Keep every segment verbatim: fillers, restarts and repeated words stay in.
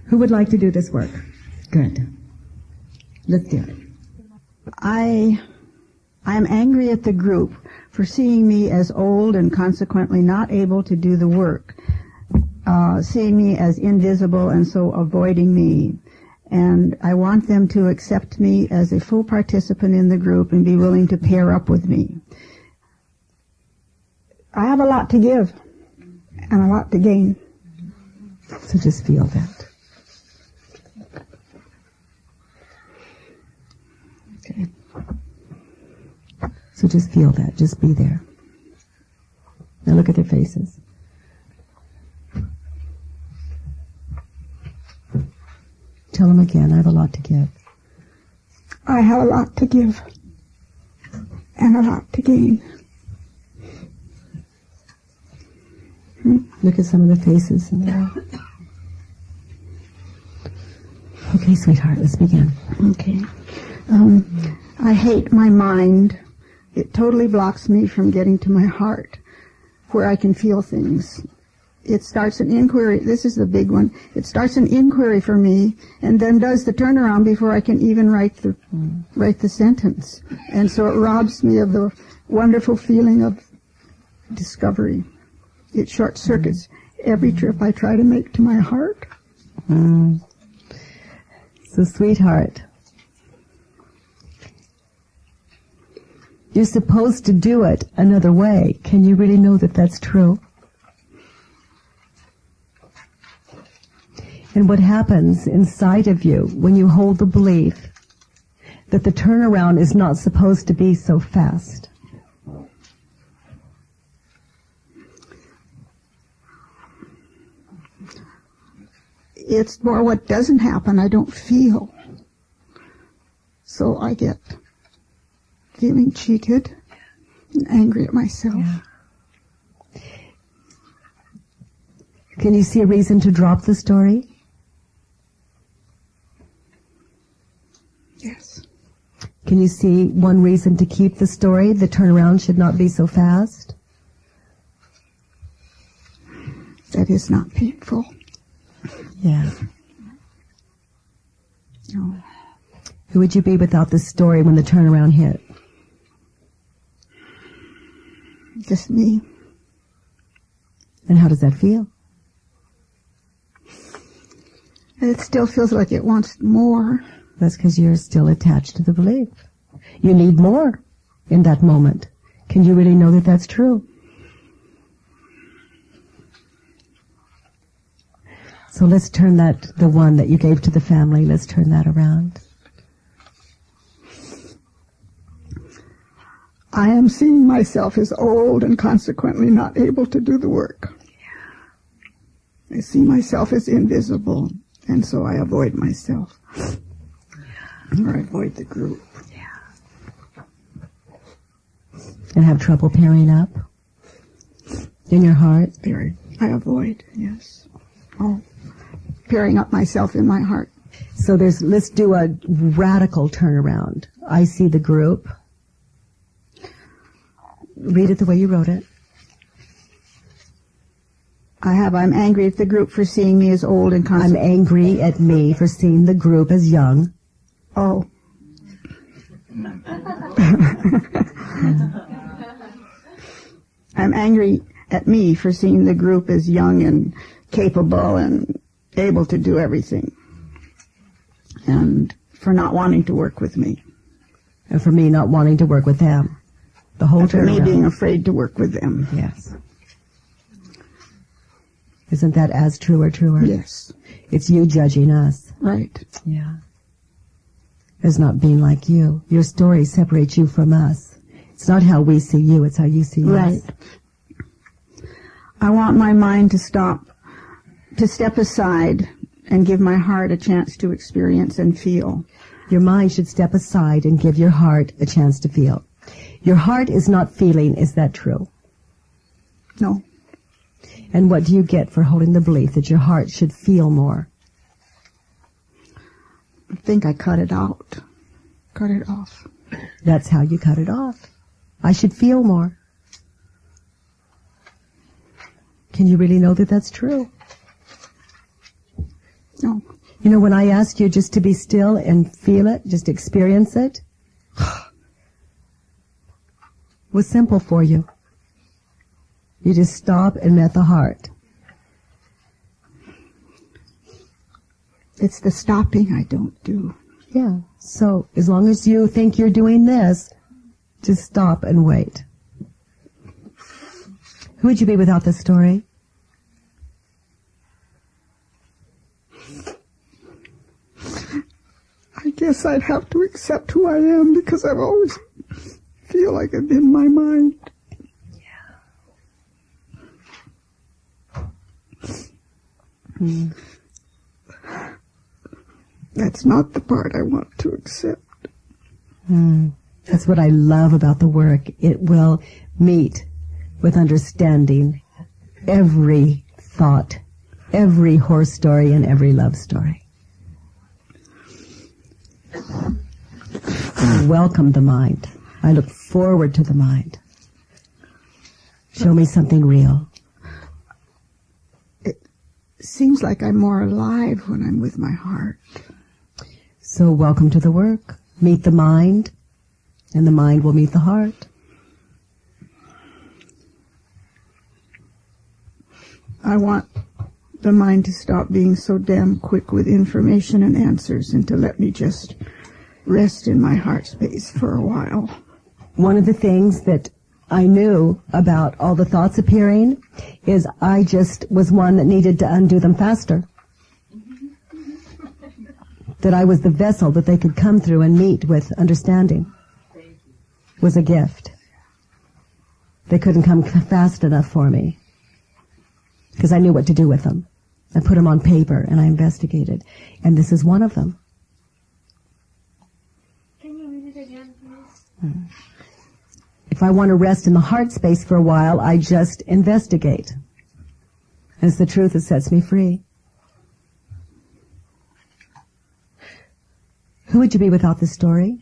Who would like to do this work? Good. Let's do it. I, I'm angry at the group for seeing me as old and consequently not able to do the work, uh, seeing me as invisible and so avoiding me. And I want them to accept me as a full participant in the group and be willing to pair up with me. I have a lot to give and a lot to gain. So just feel that. Okay. So just feel that. Just be there. Now look at their faces. Tell them again, I have a lot to give. I have a lot to give and a lot to gain. Hmm? Look at some of the faces. Okay, sweetheart, let's begin. Okay. Um, I hate my mind. It totally blocks me from getting to my heart, where I can feel things. It starts an inquiry. This is the big one. It starts an inquiry for me, and then does the turnaround before I can even write the mm. write the sentence. And so it robs me of the wonderful feeling of discovery. It short circuits mm. every trip I try to make to my heart. Mm. So, sweetheart, you're supposed to do it another way. Can you really know that that's true? And what happens inside of you when you hold the belief that the turnaround is not supposed to be so fast? It's more what doesn't happen, I don't feel. So I get feeling cheated and angry at myself. Yeah. Can you see a reason to drop the story? Yes. Can you see one reason to keep the story? The turnaround should not be so fast? That is not painful. Yeah. No. Who would you be without the story when the turnaround hit? Just me. And how does that feel? It still feels like it wants more. That's because you're still attached to the belief. You need more in that moment. Can you really know that that's true? So let's turn that, the one that you gave to the family, let's turn that around. I am seeing myself as old and consequently not able to do the work. I see myself as invisible, and so I avoid myself. Or I avoid the group. Yeah. And have trouble pairing up? In your heart? Very. I avoid, yes. Oh, pairing up myself in my heart. So there's, let's do a radical turnaround. I see the group. Read it the way you wrote it. I have, I'm angry at the group for seeing me as old and constant. I'm angry at me for seeing the group as young. Oh. I'm angry at me for seeing the group as young and capable and able to do everything. And for not wanting to work with me. And for me not wanting to work with them. The whole and for me turnaround. being afraid to work with them. Yes. Isn't that as true or truer? Yes. It's you judging us. Right. Yeah. As not being like you. Your story separates you from us. It's not how we see you, it's how you see right. us. Right. I want my mind to stop, to step aside and give my heart a chance to experience and feel. Your mind should step aside and give your heart a chance to feel. Your heart is not feeling, is that true? No. And what do you get for holding the belief that your heart should feel more? I think I cut it out. Cut it off. That's how you cut it off. I should feel more. Can you really know that that's true? No. You know, when I asked you just to be still and feel it, just experience it, it was simple for you. You just stop and met the heart. It's the stopping I don't do. Yeah. So as long as you think you're doing this, just stop and wait. Who would you be without this story? I guess I'd have to accept who I am because I've always feel like I've been my mind. Yeah. Hmm. That's not the part I want to accept. Hmm. That's what I love about the work. It will meet with understanding every thought, every horror story, and every love story. I welcome the mind. I look forward to the mind. Show me something real. It seems like I'm more alive when I'm with my heart. So welcome to the work. Meet the mind, and the mind will meet the heart. I want the mind to stop being so damn quick with information and answers and to let me just rest in my heart space for a while. One of the things that I knew about all the thoughts appearing is I just was one that needed to undo them faster. That I was the vessel that they could come through and meet with understanding was a gift. They couldn't come fast enough for me because I knew what to do with them. I put them on paper and I investigated, and this is one of them. Can you read it again, please? If I want to rest in the heart space for a while, I just investigate. And it's the truth that sets me free. Who would you be without this story?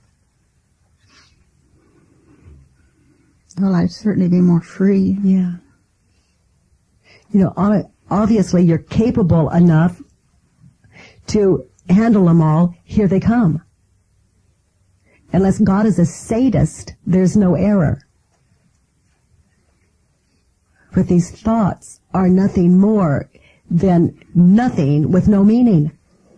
Well, I'd certainly be more free. Yeah. You know, obviously you're capable enough to handle them all. Here they come. Unless God is a sadist, there's no error. But these thoughts are nothing more than nothing with no meaning.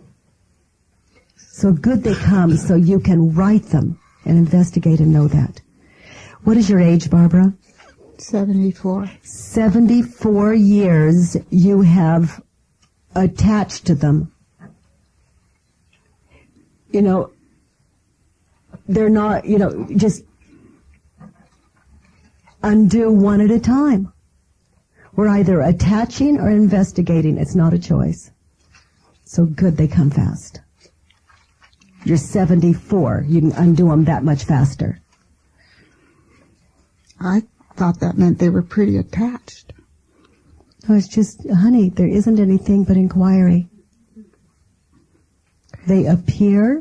So good they come so you can write them and investigate and know that. What is your age, Barbara? seventy-four. seventy-four years you have attached to them. You know, they're not, you know, just undo one at a time. We're either attaching or investigating. It's not a choice. So good they come fast. You're seventy-four. You can undo them that much faster. I thought that meant they were pretty attached. No, it's just, honey, there isn't anything but inquiry. They appear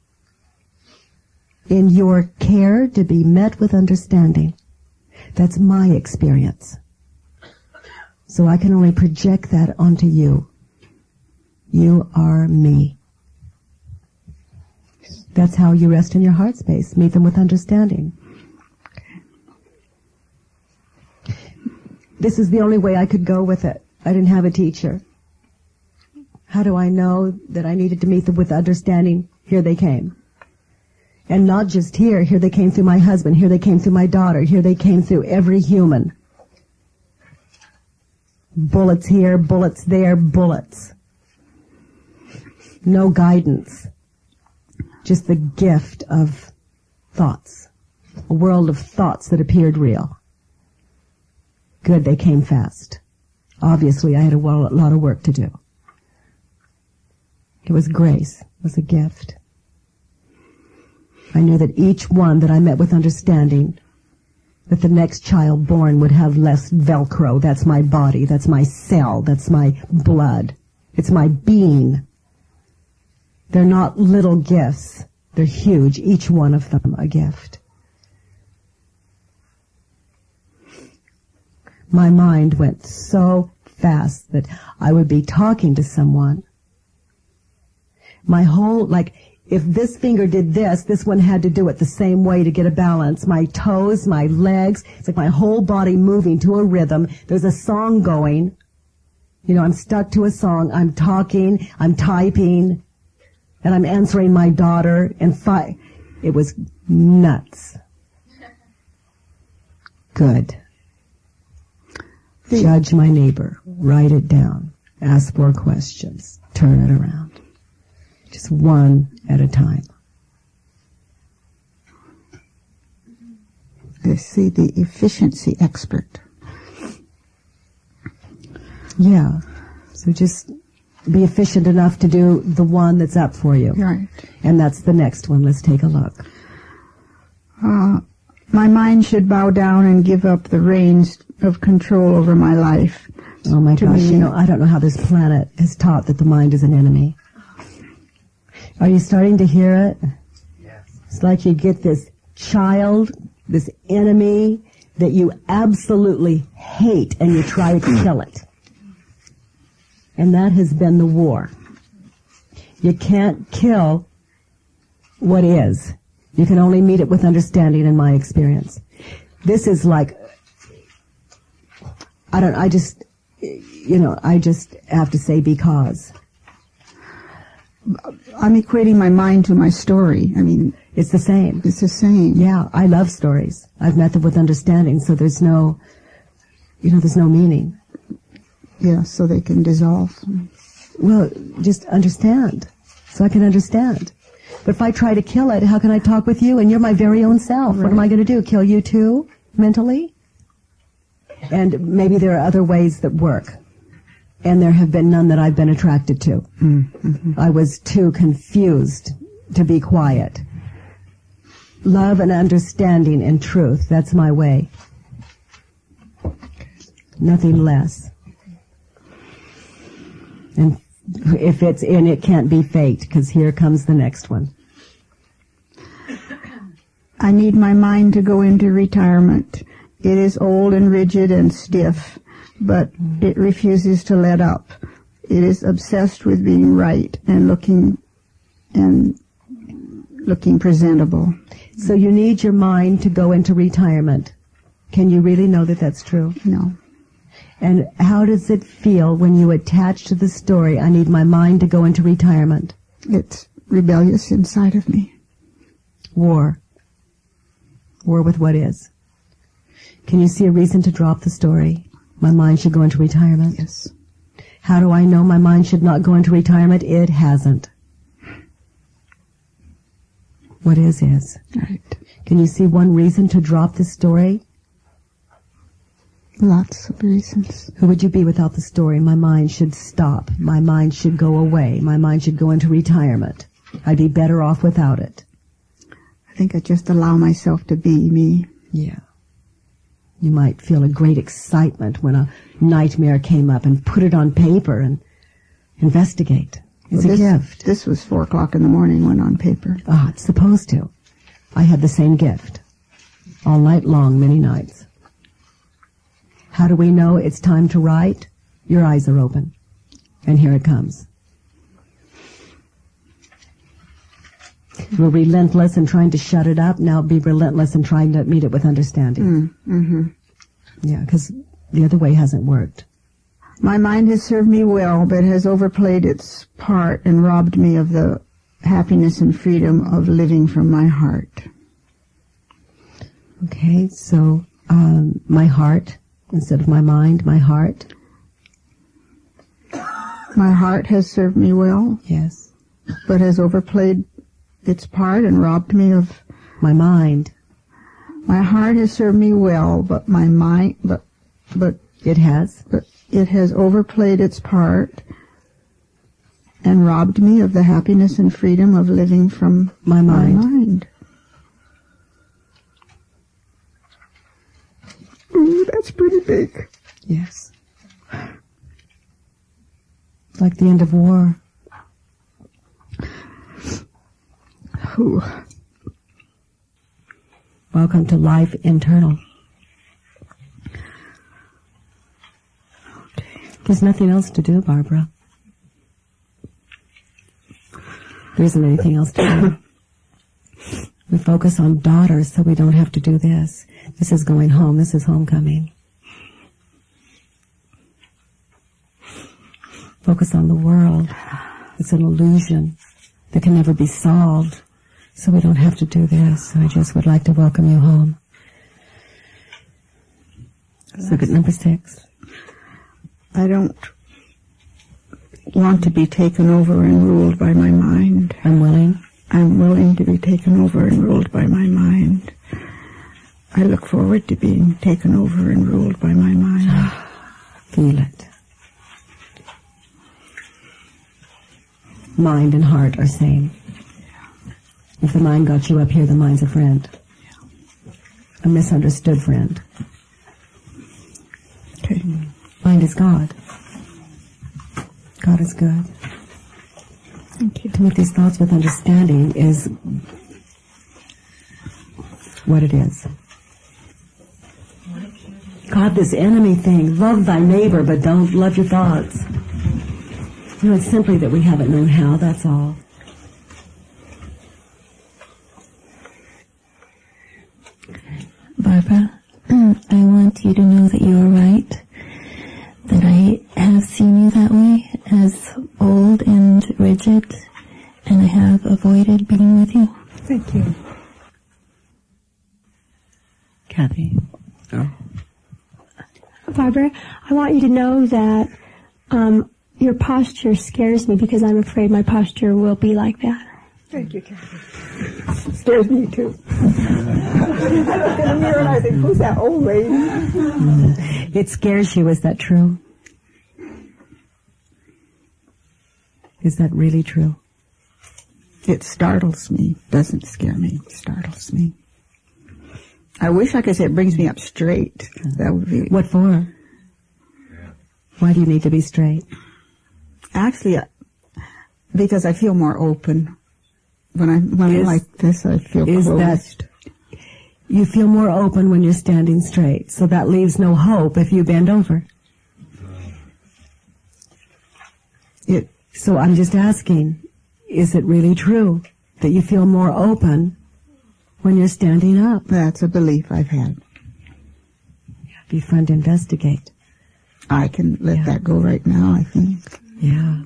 in your care to be met with understanding. That's my experience. So I can only project that onto you. You are me. That's how you rest in your heart space. Meet them with understanding. This is the only way I could go with it. I didn't have a teacher. How do I know that I needed to meet them with understanding? Here they came. And not just here. Here they came through my husband. Here they came through my daughter. Here they came through every human. Bullets here, bullets there, bullets. No guidance. Just the gift of thoughts. A world of thoughts that appeared real. Good, they came fast. Obviously, I had a lot of work to do. It was grace. It was a gift. I knew that each one that I met with understanding, that the next child born would have less Velcro. That's my body. That's my cell. That's my blood. It's my being. They're not little gifts. They're huge. Each one of them a gift. My mind went so fast that I would be talking to someone My whole, like, if this finger did this, this one had to do it the same way to get a balance. My toes, my legs, it's like my whole body moving to a rhythm. There's a song going. You know, I'm stuck to a song. I'm talking, I'm typing, and I'm answering my daughter. And fi- it was nuts. Good. Judge my neighbor. Write it down. Ask more questions. Turn it around. Just one at a time. I see the efficiency expert. Yeah. So just be efficient enough to do the one that's up for you. Right. And that's the next one. Let's take a look. Uh, my mind should bow down and give up the reins of control over my life. Oh my To gosh, me- you know, I don't know how this planet has taught that the mind is an enemy. Are you starting to hear it? Yes. It's like you get this child, this enemy that you absolutely hate and you try to kill it. And that has been the war. You can't kill what is. You can only meet it with understanding, in my experience. This is like, I don't, I just, you know, I just have to say because. I'm equating my mind to my story. I mean, It's the same. it's the same. Yeah, I love stories. I've met them with understanding, so there's no, you know, there's no meaning. Yeah, so they can dissolve. Well, just understand, so I can understand. But if I try to kill it, how can I talk with you? And you're my very own self. What am I going to do? Kill you too, mentally? And maybe there are other ways that work. And there have been none that I've been attracted to. Mm-hmm. I was too confused to be quiet. Love and understanding and truth, that's my way. Nothing less. And if it's in, it can't be fate, because here comes the next one. I need my mind to go into retirement. It is old and rigid and stiff, but it refuses to let up. It is obsessed with being right and looking and looking presentable. So you need your mind to go into retirement. Can you really know that that's true? No. And how does it feel when you attach to the story, I need my mind to go into retirement? It's rebellious inside of me. War. War with what is. Can you see a reason to drop the story? My mind should go into retirement. Yes. How do I know my mind should not go into retirement? It hasn't. What is, is. Right. Can you see one reason to drop the story? Lots of reasons. Who would you be without the story? My mind should stop. My mind should go away. My mind should go into retirement. I'd be better off without it. I think I just allow myself to be me. Yeah. You might feel a great excitement when a nightmare came up and put it on paper and investigate. It's Well, a this, gift. This was four o'clock in the morning when on paper. Ah, it's supposed to. I had the same gift. All night long, many nights. How do we know it's time to write? Your eyes are open. And here it comes. You were relentless in trying to shut it up. Now be relentless in trying to meet it with understanding. Mm, mm-hmm. Yeah, because the other way hasn't worked. My mind has served me well, but has overplayed its part and robbed me of the happiness and freedom of living from my heart. Okay, so um, my heart, instead of my mind, my heart. My heart has served me well, Yes. but has overplayed its part and robbed me of... My mind. My heart has served me well, but my mind... But, but, It has. but it has overplayed its part and robbed me of the happiness and freedom of living from My mind. My mind. Ooh, that's pretty big. Yes. It's like the end of war. Ooh. Welcome to life internal. There's nothing else to do, Barbara. There isn't anything else to do. We focus on daughters so we don't have to do this. This is going home. This is homecoming. Focus on the world. It's an illusion that can never be solved. So we don't have to do this. I just would like to welcome you home. Let's look at number six. I don't want to be taken over and ruled by my mind. I'm willing. I'm willing to be taken over and ruled by my mind. I look forward to being taken over and ruled by my mind. Feel it. Mind and heart are same. If the mind got you up here, the mind's a friend. A misunderstood friend. Okay. Mind is God. God is good. Thank you. To meet these thoughts with understanding is what it is. God, this enemy thing, love thy neighbor, but don't love your thoughts. You know, it's simply that we haven't known how, that's all. Barbara, I want you to know that you are right, that I have seen you that way, as old and rigid, and I have avoided being with you. Thank you. Kathy? Oh. Barbara, I want you to know that um, your posture scares me because I'm afraid my posture will be like that. Thank you, Kathy. It scares me too. I look in the mirror and I think, who's that old lady? It scares you, is that true? Is that really true? It startles me. Doesn't scare me. It startles me. I wish I could say it brings me up straight. That would be... What for? Why do you need to be straight? Actually, because I feel more open. When, I, when Is- I'm like this, I feel is closed. that- You feel more open when you're standing straight, so that leaves no hope if you bend over. It, So I'm just asking, is it really true that you feel more open when you're standing up? that's a belief I've had. Be fun to investigate. I can let Yeah. that go right now, I think. Yeah.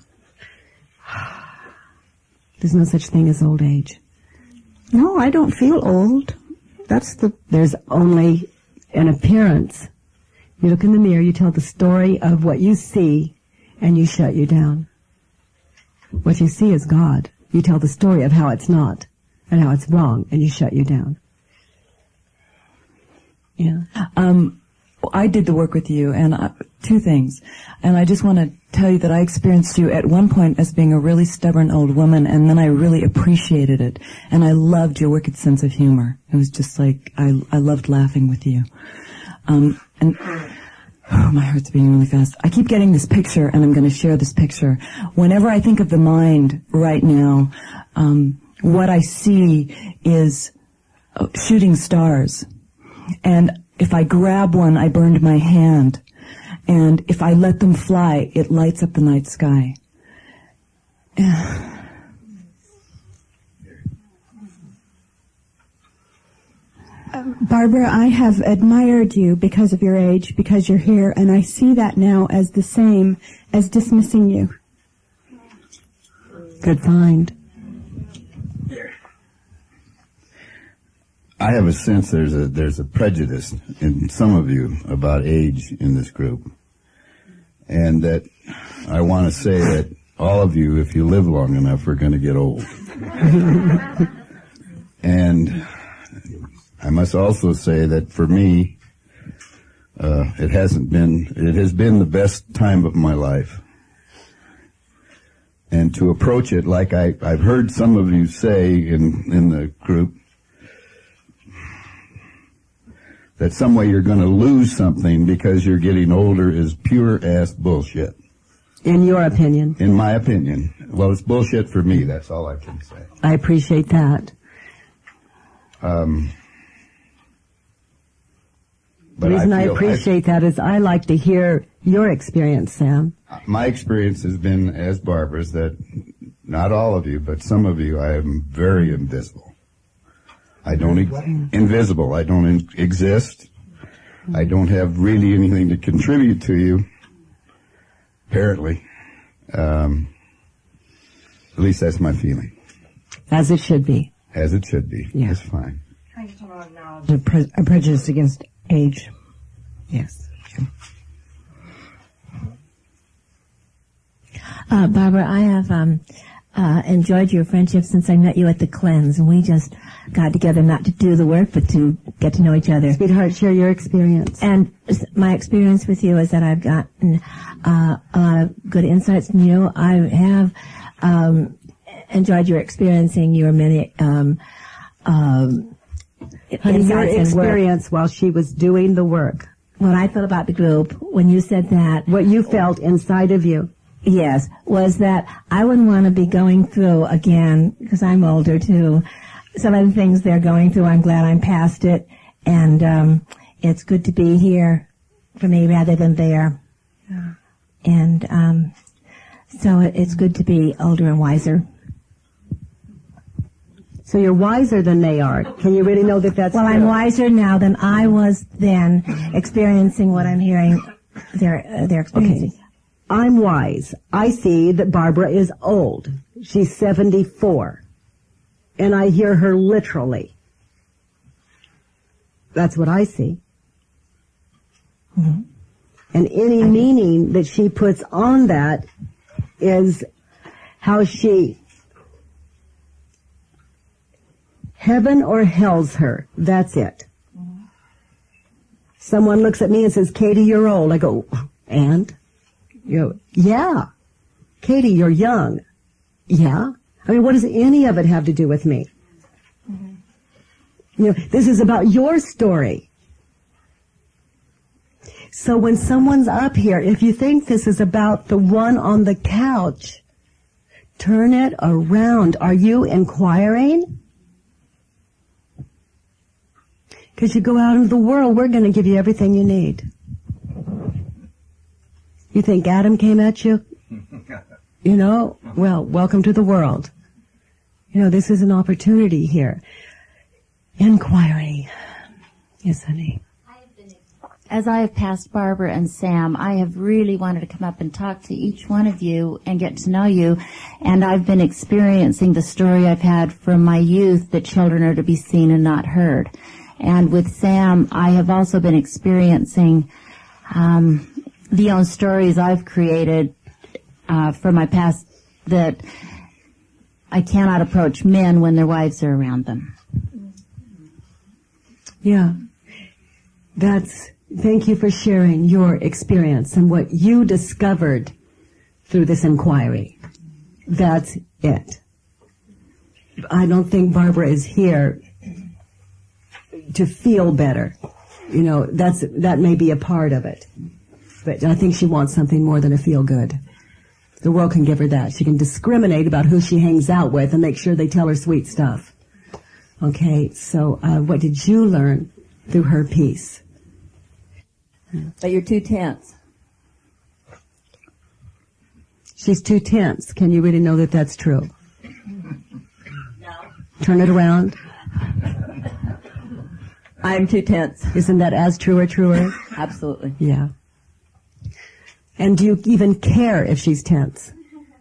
There's no such thing as old age. No, I don't feel old. That's the... There's only an appearance. You look in the mirror, you tell the story of what you see, and you shut you down. What you see is God. You tell the story of how it's not, and how it's wrong, and you shut you down. Yeah. Um, I did the work with you, and uh, two things. And I just want to tell you that I experienced you at one point as being a really stubborn old woman, and then I really appreciated it. And I loved your wicked sense of humor. It was just like, I, I loved laughing with you. Um, and oh, my heart's beating really fast. I keep getting this picture, and I'm going to share this picture. Whenever I think of the mind right now, um, what I see is uh, shooting stars. And if I grab one, I burned my hand. And if I let them fly, it lights up the night sky. Barbara, I have admired you because of your age, because you're here, and I see that now as the same as dismissing you. Good find. I have a sense there's a there's a prejudice in some of you about age in this group, and that I want to say that all of you, if you live long enough, are going to get old. And I must also say that for me, uh, it hasn't been it has been the best time of my life. And to approach it like I I've heard some of you say in in the group, that some way you're going to lose something because you're getting older is pure ass bullshit. In your opinion. In my opinion. Well, it's bullshit for me, that's all I can say. I appreciate that. Um, The but reason I, feel- appreciate that is I like to hear your experience, Sam. My experience has been, as Barbara's, that not all of you, but some of you, I am very invisible. I don't, ex- invisible, I don't in- exist. I don't have really anything to contribute to you, apparently. Um, at least that's my feeling. As it should be. As it should be. Yeah. That's fine. I just want to acknowledge a, pre- a prejudice against age. Yes. Uh, Barbara, I have um, uh, enjoyed your friendship since I met you at the cleanse, and we just got together not to do the work, but to get to know each other. Sweetheart, share your experience. And my experience with you is that I've gotten uh, a lot of good insights from you. I have um, enjoyed your experiencing your many um, um, Honey, your insights and work. experience while she was doing the work. What I felt about the group when you said that. What you felt inside of you. Yes, was that I wouldn't want to be going through again, because I'm older too, some of the things they're going through. I'm glad I'm past it, and um, it's good to be here for me rather than there. Yeah. And um, so it, it's good to be older and wiser. So you're wiser than they are. Can you really know that that's Well, true? I'm wiser now than I was then, experiencing what I'm hearing they're, uh, they're experiencing. Okay. I'm wise. I see that Barbara is old. She's seventy-four. And I hear her literally. That's what I see. Mm-hmm. And any meaning that she puts on that is how she, heaven or hell's her. That's it. Mm-hmm. Someone looks at me and says, Katie, you're old. I go, and? You know, yeah. Katie, you're young. Yeah. I mean, what does any of it have to do with me? Mm-hmm. You know, this is about your story. So when someone's up here, if you think this is about the one on the couch, turn it around. Are you inquiring? Because you go out into the world, we're going to give you everything you need. You think Adam came at you? You know, well, welcome to the world. You know, this is an opportunity here. Inquiry. Yes, honey. As I have passed Barbara and Sam, I have really wanted to come up and talk to each one of you and get to know you. And I've been experiencing the story I've had from my youth that children are to be seen and not heard. And with Sam, I have also been experiencing um, the own stories I've created uh, from my past that I cannot approach men when their wives are around them. Yeah. That's, thank you for sharing your experience and what you discovered through this inquiry. That's it. I don't think Barbara is here to feel better. You know, that's, that may be a part of it. But I think she wants something more than a feel good. The world can give her that. She can discriminate about who she hangs out with and make sure they tell her sweet stuff. Okay, so uh, what did you learn through her piece? But you're too tense. She's too tense. Can you really know that that's true? No. Turn it around. I'm too tense. Isn't that as true or truer? Absolutely. Yeah. And do you even care if she's tense?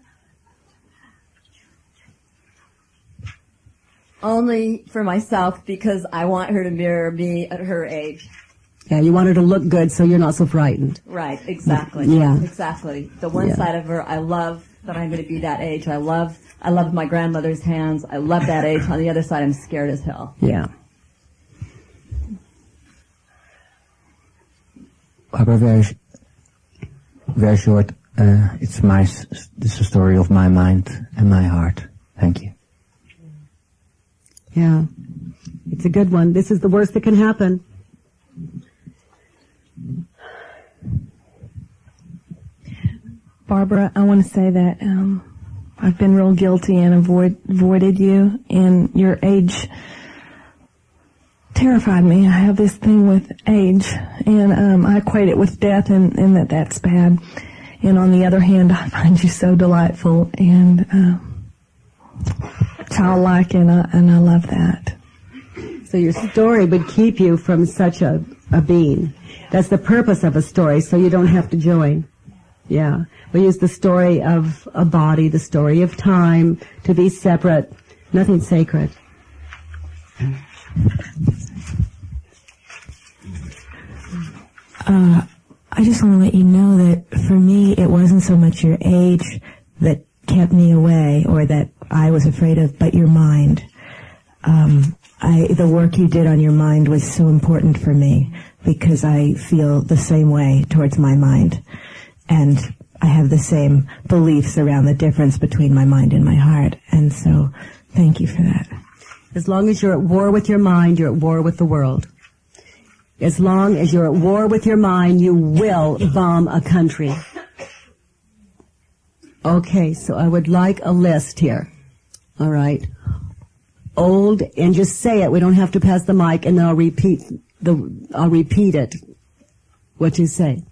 Only for myself, because I want her to mirror me at her age. Yeah, you want her to look good so you're not so frightened. Right, exactly. Yeah. Exactly. The one Yeah. side of her, I love that I'm going to be that age. I love, I love my grandmother's hands. I love that age. On the other side, I'm scared as hell. Yeah. Barbara, very, sh- very short. Uh, it's my, s- it's a story of my mind and my heart. Thank you. Yeah. It's a good one. This is the worst that can happen. Barbara, I want to say that um, I've been real guilty and avoid, avoided you, and your age terrified me. I have this thing with age, and um, I equate it with death, and, and that that's bad. And on the other hand, I find you so delightful, and uh, childlike, and I, and I love that. So your story would keep you from such a, a being. That's the purpose of a story, so you don't have to join. Yeah. We use the story of a body, the story of time, to be separate. Nothing sacred. Uh, I just want to let you know that for me, it wasn't so much your age that kept me away or that I was afraid of, but your mind. Um, I, the work you did on your mind was so important for me because I feel the same way towards my mind. And I have the same beliefs around the difference between my mind and my heart. And so, thank you for that. As long as you're at war with your mind, you're at war with the world. As long as you're at war with your mind, you will bomb a country. Okay, so I would like a list here. All right. Old, and just say it. We don't have to pass the mic, and then I'll repeat the. I'll repeat it. What you say.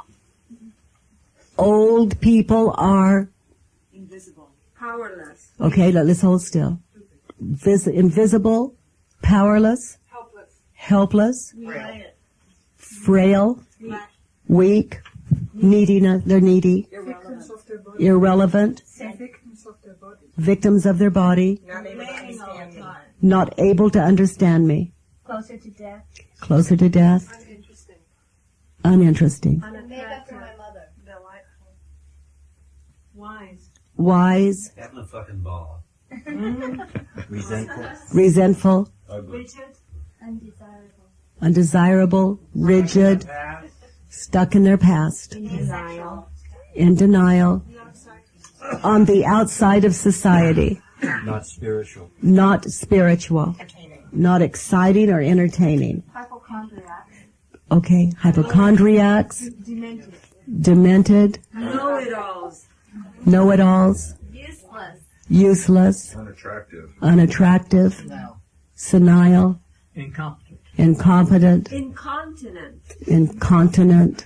Old people are invisible, powerless. Okay, let, let's hold still. Vis- invisible, powerless, helpless, helpless, frail, frail, weak, weak, neediness. They're needy, irrelevant, of their body. irrelevant, victims of their body, victims of their body, not able to understand me, not able to understand me, closer to death, closer to death, uninteresting, uninteresting, unattractive, my mother, delightful, wise, wise, having a fucking ball, Resentful. resentful, rigid, undesirable, undesirable, rigid, stuck in their past, in denial, in denial, on the outside of society, Not spiritual. not spiritual, not exciting or entertaining. hypochondriac, Okay, hypochondriacs, demented, demented, know-it-alls, know-it-alls, useless, useless, Unattractive. unattractive, senile, Incompetent. incompetent, incontinent, incontinent,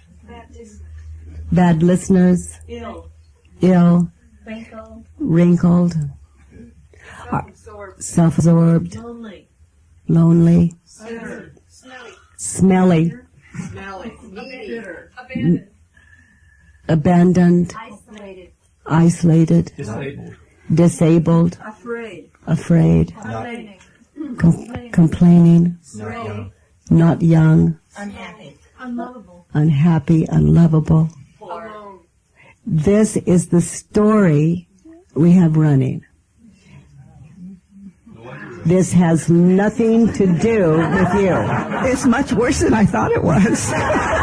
bad listeners, ill, ill, wrinkled, wrinkled, self-absorbed, self-absorbed, lonely, lonely, smelly, smelly, smelly, bitter, n- abandoned, isolated, isolated, Disabled. disabled, afraid, afraid, complaining, com- complaining, Not young. not young, unhappy, unlovable, unhappy, unlovable. alone, This is the story we have running. This has nothing to do with you. It's much worse than I thought it was.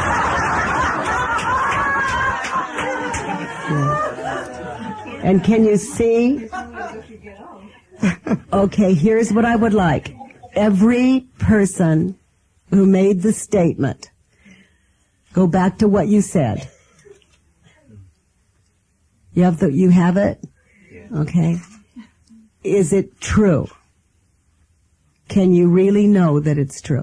And can you see? Okay, here's what I would like. Every person who made the statement, go back to what you said. You have the, you have it? Okay. Is it true? Can you really know that it's true?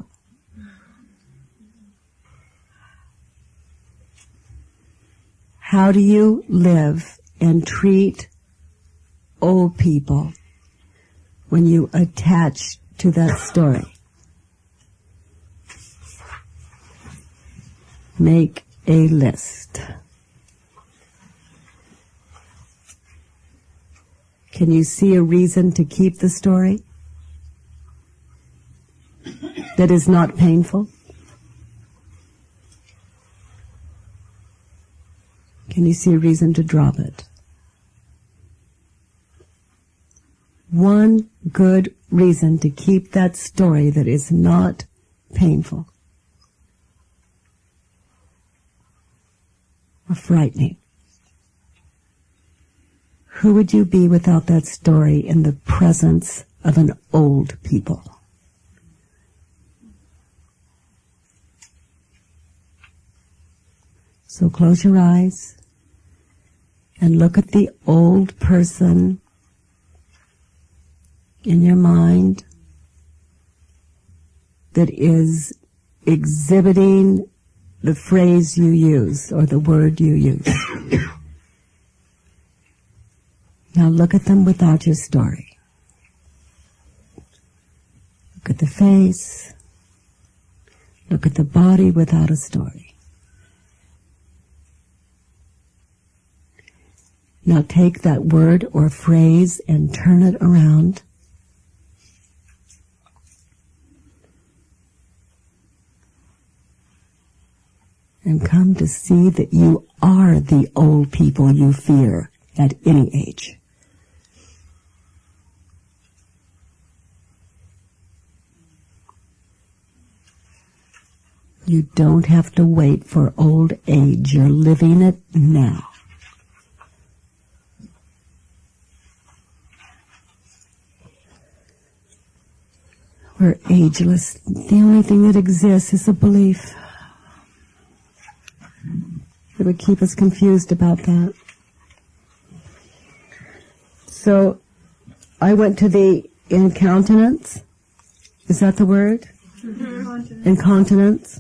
How do you live and treat old people when you attach to that story? Make a list. Can you see a reason to keep the story that is not painful? Can you see a reason to drop it? One good reason to keep that story that is not painful or frightening. Who would you be without that story in the presence of an old people? So close your eyes and look at the old person in your mind that is exhibiting the phrase you use or the word you use. Now look at them without your story. Look at the face. Look at the body without a story. Now take that word or phrase and turn it around. And come to see that you are the old people you fear at any age. You don't have to wait for old age. You're living it now. We're ageless. The only thing that exists is a belief. It would keep us confused about that. So, I went to the incontinence. Is that the word? Mm-hmm. Incontinence.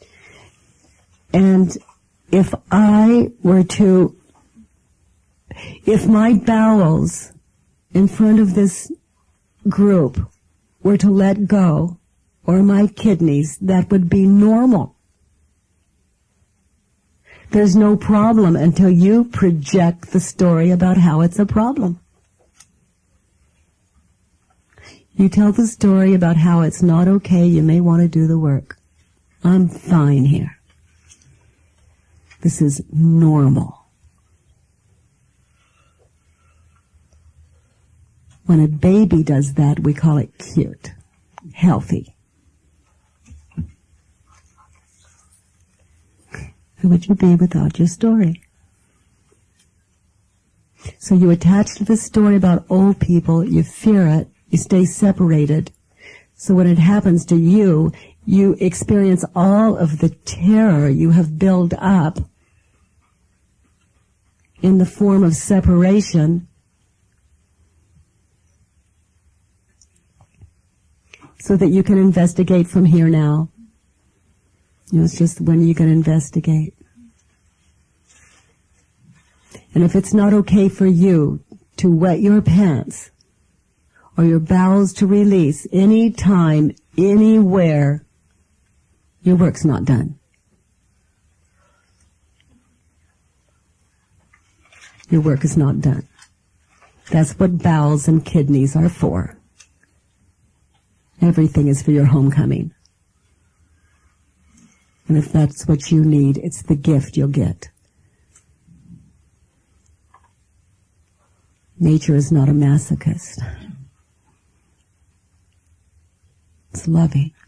And if I were to, if my bowels in front of this group were to let go, or my kidneys, that would be normal. There's no problem until you project the story about how it's a problem. You tell the story about how it's not okay, you may want to do the work. I'm fine here. This is normal. When a baby does that, we call it cute, healthy. Who would you be without your story? So you attach to the story about old people, you fear it, you stay separated. So when it happens to you, you experience all of the terror you have built up in the form of separation, so that you can investigate from here now. You know, it's just when you can investigate. And if it's not okay for you to wet your pants or your bowels to release any time, anywhere, your work's not done. Your work is not done. That's what bowels and kidneys are for. Everything is for your homecoming. And if that's what you need, it's the gift you'll get. Nature is not a masochist. It's loving.